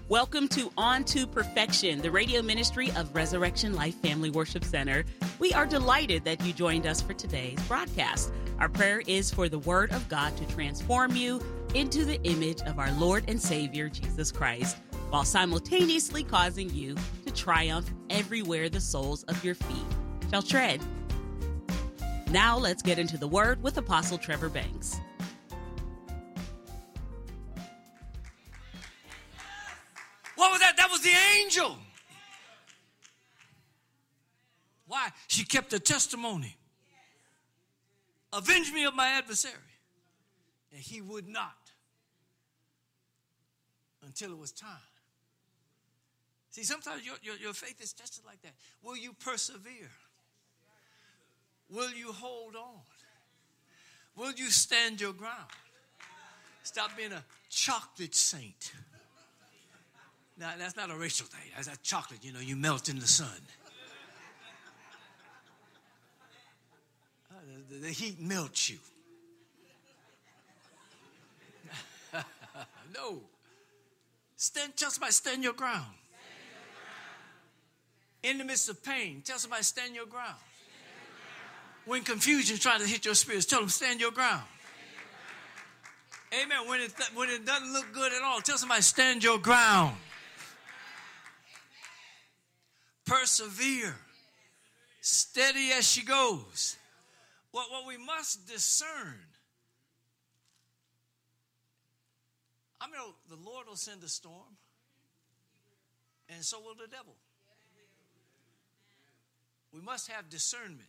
Welcome to On to Perfection, the radio ministry of Resurrection Life Family Worship Center. We are delighted that you joined us for today's broadcast. Our prayer is for the Word of God to transform you into the image of our Lord and Savior, Jesus Christ, while simultaneously causing you to triumph everywhere the soles of your feet shall tread. Now let's get into the Word with Apostle Trevor Banks. What was that? That was the angel. Why? She kept her testimony. Avenge me of my adversary. And he would not until it was time. See, sometimes your faith is tested like that. Will you persevere? Will you hold on? Will you stand your ground? Stop being a chocolate saint. Now, that's not a racial thing. That's that chocolate, you melt in the sun. The heat melts you. No. Tell somebody, stand your ground. In the midst of pain, tell somebody, stand your ground. When confusion tries to hit your spirits, tell them, stand your ground. Amen. When it doesn't look good at all, tell somebody, stand your ground. Persevere. Steady as she goes. What we must discern. The Lord will send a storm, and so will the devil. We must have discernment.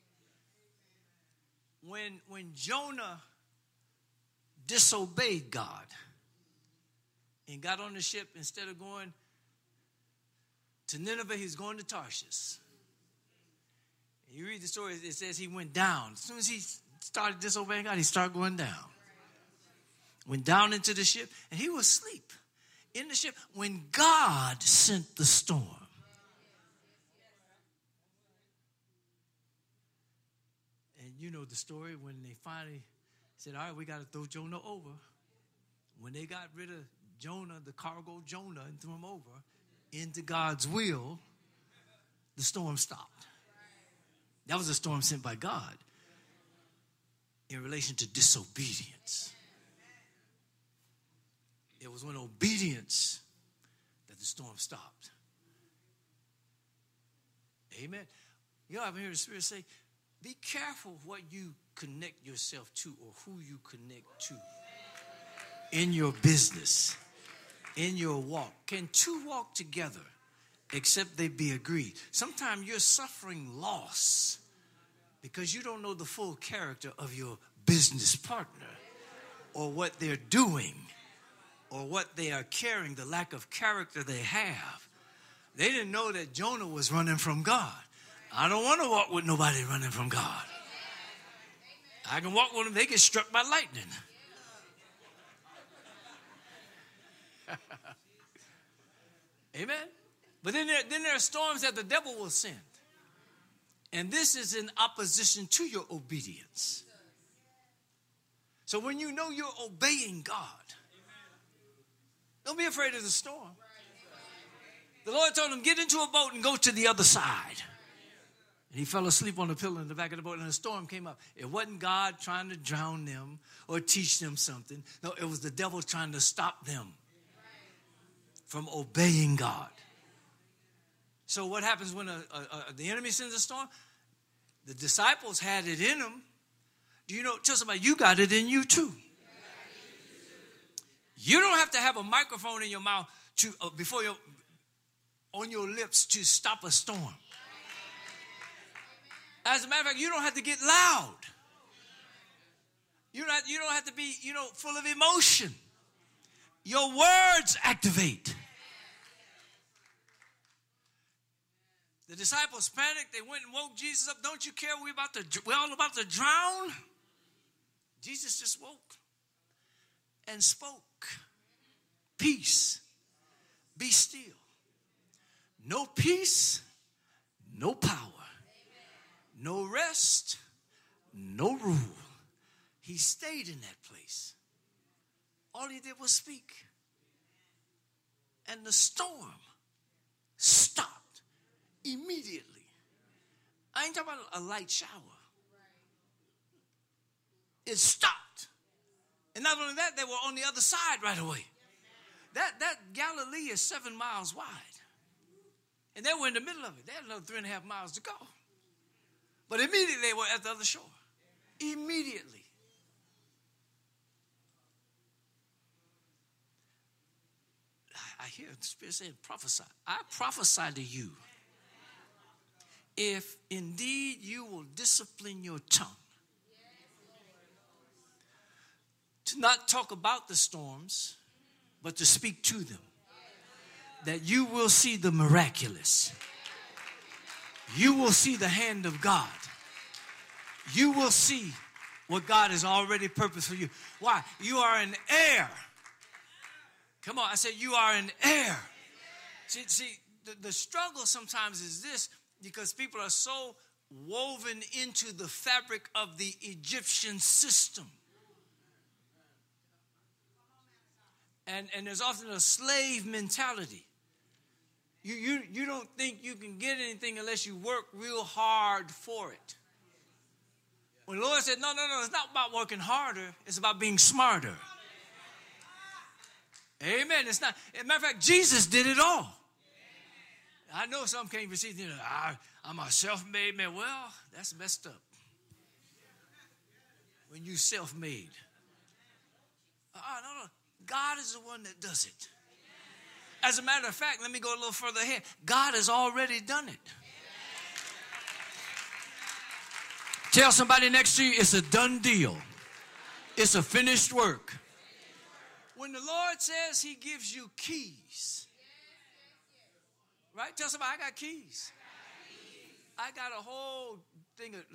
When Jonah disobeyed God and got on the ship, instead of going to Nineveh, he's going to Tarshish. And you read the story, it says he went down. As soon as he started disobeying God, he started going down. Went down into the ship, and he was asleep in the ship when God sent the storm. And you know the story when they finally said, all right, we got to throw Jonah over. When they got rid of Jonah, the cargo Jonah, and threw him over into God's will, the storm stopped. That was a storm sent by God in relation to disobedience. It was when obedience that the storm stopped. Amen. I've heard the Spirit say, be careful what you connect yourself to or who you connect to in your business, in your walk. Can two walk together except they be agreed? Sometimes you're suffering loss because you don't know the full character of your business partner or what they're doing or what they are carrying, the lack of character they have. They didn't know that Jonah was running from God. I don't want to walk with nobody running from God. I can walk with them, they get struck by lightning. Amen. But then there are storms that the devil will send. And this is in opposition to your obedience. So when you know you're obeying God, don't be afraid of the storm. The Lord told him, get into a boat and go to the other side. And he fell asleep on the pillow in the back of the boat, and a storm came up. It wasn't God trying to drown them or teach them something. No, it was the devil trying to stop them from obeying God. So what happens when the enemy sends a storm? The disciples had it in them. Do you know, tell somebody, you got it in you too. You don't have to have a microphone in your mouth to on your lips to stop a storm. As a matter of fact, you don't have to get loud. You don't have to be, full of emotion. Your words activate. The disciples panicked. They went and woke Jesus up. Don't you care? We're all about to drown. Jesus just woke and spoke. Peace. Be still. No peace, no power. No rest, no rule. He stayed in that place. All he did was speak. And the storm stopped immediately. I ain't talking about a light shower. It stopped. And not only that, they were on the other side right away. That Galilee is 7 miles wide. And they were in the middle of it. They had another 3.5 miles to go. But immediately they were at the other shore. Immediately. I hear the Spirit saying, prophesy. I prophesy to you. If indeed you will discipline your tongue to not talk about the storms, but to speak to them, that you will see the miraculous. You will see the hand of God. You will see what God has already purposed for you. Why? You are an heir. Come on, I said you are an heir. See, the struggle sometimes is this, because people are so woven into the fabric of the Egyptian system. And there's often a slave mentality. You don't think you can get anything unless you work real hard for it. When the Lord said, no, it's not about working harder. It's about being smarter. Amen. It's not. As a matter of fact, Jesus did it all. I know some can't receive it. I'm a self-made man. Well, that's messed up. When you self-made. No. God is the one that does it. As a matter of fact, let me go a little further ahead. God has already done it. Tell somebody next to you, it's a done deal. It's a finished work. When the Lord says he gives you keys, right? Tell somebody, I got keys. I got a whole thing of,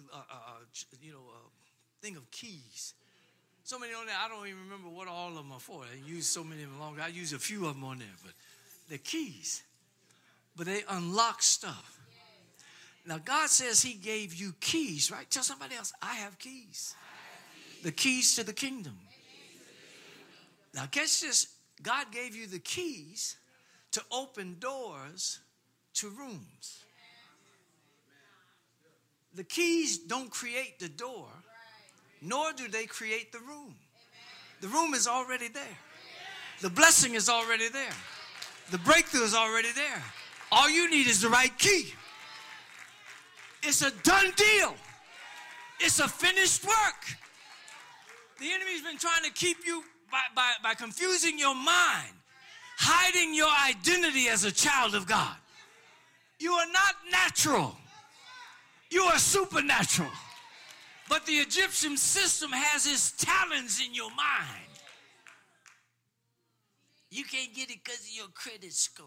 thing of keys. So many on there, I don't even remember what all of them are for. I use so many of them longer. I use a few of them on there, but they're keys. But they unlock stuff. Now, God says he gave you keys, right? Tell somebody else, I have keys. The keys to the kingdom. Now, catch this. God gave you the keys to open doors to rooms. The keys don't create the door, nor do they create the room. The room is already there. The blessing is already there. The breakthrough is already there. All you need is the right key. It's a done deal. It's a finished work. The enemy's been trying to keep you by confusing your mind, hiding your identity as a child of God. You are not natural. You are supernatural. But the Egyptian system has its talents in your mind. You can't get it because of your credit score.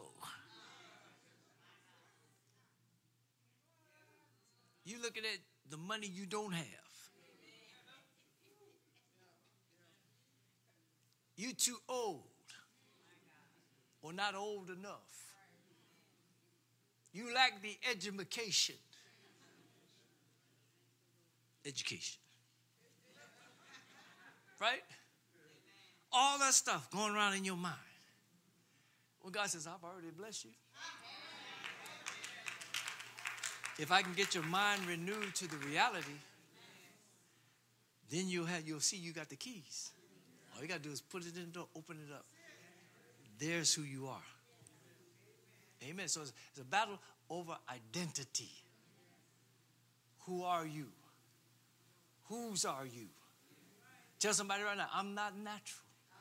You looking at the money you don't have. You too old or not old enough. You lack the education. Right? All that stuff going around in your mind. When God says, I've already blessed you. If I can get your mind renewed to the reality, then you'll see you got the keys. All you got to do is put it in the door, open it up. There's who you are. Amen. So it's a battle over identity. Who are you? Whose are you? Tell somebody right now, I'm not natural.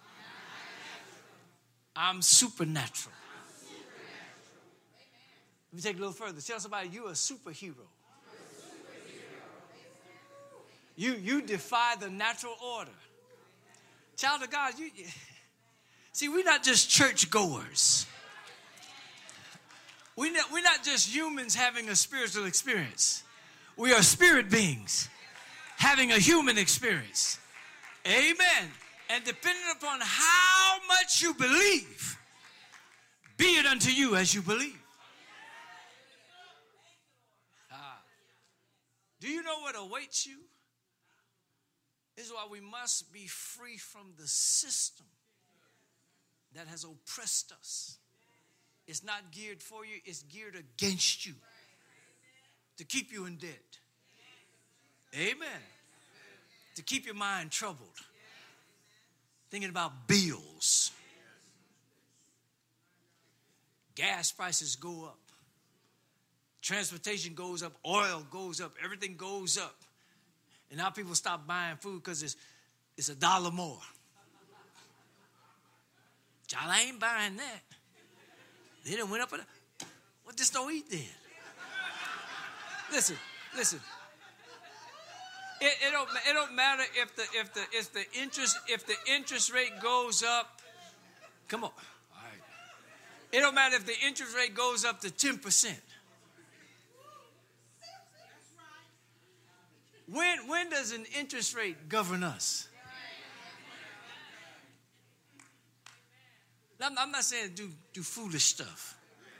I'm supernatural. Let me take it a little further. Tell somebody you're a superhero. You defy the natural order. Child of God, see, we're not just church goers. We're not just humans having a spiritual experience. We are spirit beings having a human experience. Amen. And depending upon how much you believe, be it unto you as you believe. Do you know what awaits you? This is why we must be free from the system that has oppressed us. It's not geared for you. It's geared against you to keep you in debt. Amen. To keep your mind troubled. Thinking about bills. Gas prices go up. Transportation goes up. Oil goes up. Everything goes up. And now people stop buying food because it's $1 more. Child, I ain't buying that. They done went up. Well, just don't eat then. Listen. It don't matter if the interest rate goes up. Come on. All right. It don't matter if the interest rate goes up to 10%. When does an interest rate govern us? I'm not saying do foolish stuff.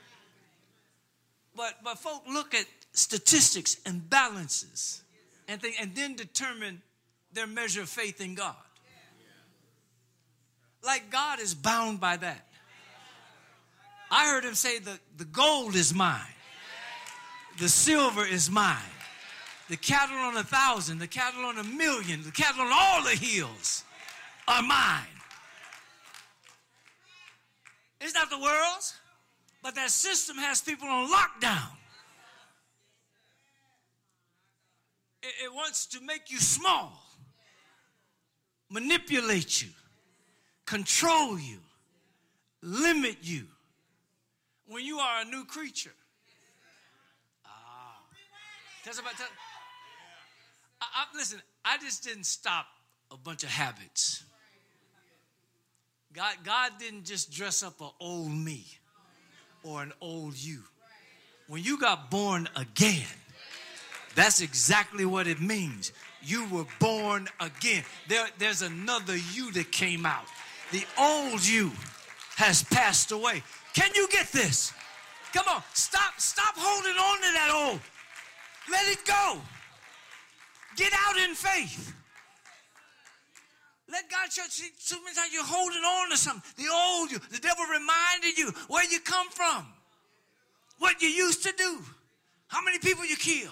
But folk look at statistics and balances and then determine their measure of faith in God. Like God is bound by that. I heard him say the gold is mine. The silver is mine. The cattle on 1,000, the cattle on 1,000,000, the cattle on all the hills are mine. It's not the world's, but that system has people on lockdown. It wants to make you small, manipulate you, control you, limit you when you are a new creature. Listen, I just didn't stop a bunch of habits. God didn't just dress up an old me or an old you. When you got born again, that's exactly what it means. You were born again. There's another you that came out. The old you has passed away. Can you get this? Come on, stop holding on to that old. Let it go. Get out in faith. Let God show you. So many times you're holding on to something. The old you. The devil reminded you where you come from. What you used to do. How many people you killed.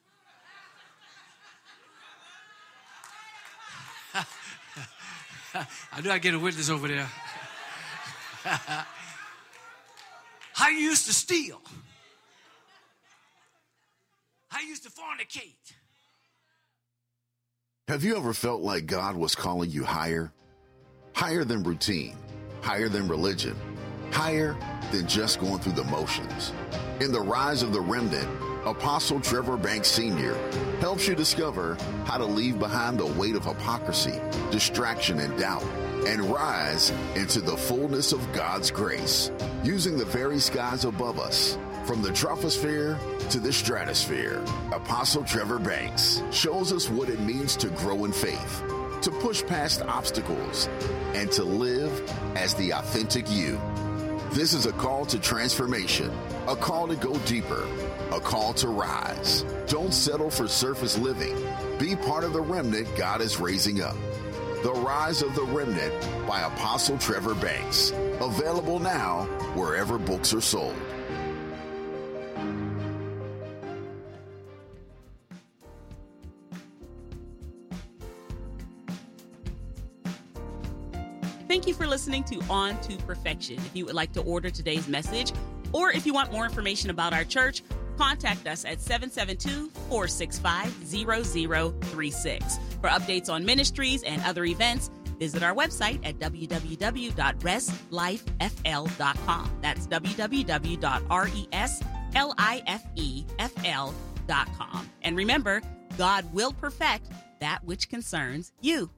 I knew I'd get a witness over there. How you used to steal. How you used to fornicate. Have you ever felt like God was calling you higher? Higher than routine, higher than religion, higher than just going through the motions. In The Rise of the Remnant, Apostle Trevor Banks Sr. helps you discover how to leave behind the weight of hypocrisy, distraction, and doubt, and rise into the fullness of God's grace, using the very skies above us. From the troposphere to the stratosphere, Apostle Trevor Banks shows us what it means to grow in faith, to push past obstacles, and to live as the authentic you. This is a call to transformation, a call to go deeper, a call to rise. Don't settle for surface living. Be part of the remnant God is raising up. The Rise of the Remnant by Apostle Trevor Banks. Available now wherever books are sold. Thank you for listening to On to Perfection. If you would like to order today's message, or if you want more information about our church, contact us at 772-465-0036. For updates on ministries and other events, visit our website at www.reslifefl.com. That's www.reslifefl.com. And remember, God will perfect that which concerns you.